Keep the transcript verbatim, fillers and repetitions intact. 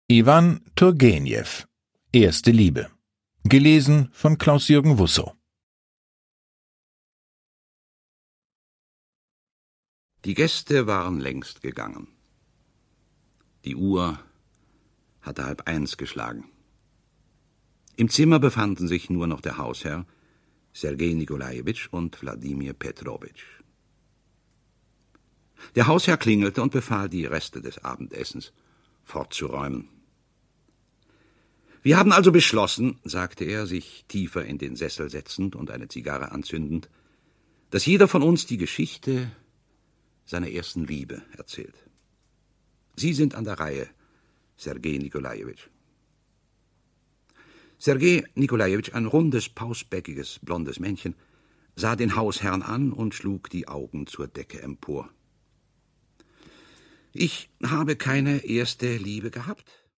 Iwan Turgenew. Erste Liebe. Gelesen von Klaus-Jürgen Wussow. Die Gäste waren längst gegangen. Die Uhr hatte halb eins geschlagen. Im Zimmer befanden sich nur noch der Hausherr, Sergei Nikolajewitsch und Wladimir Petrowitsch. Der Hausherr klingelte und befahl, die Reste des Abendessens fortzuräumen. »Wir haben also beschlossen«, sagte er, sich tiefer in den Sessel setzend und eine Zigarre anzündend, »dass jeder von uns die Geschichte seiner ersten Liebe erzählt. Sie sind an der Reihe, Sergei Nikolajewitsch.« Sergei Nikolajewitsch, ein rundes, pausbäckiges, blondes Männchen, sah den Hausherrn an und schlug die Augen zur Decke empor. »Ich habe keine erste Liebe gehabt«,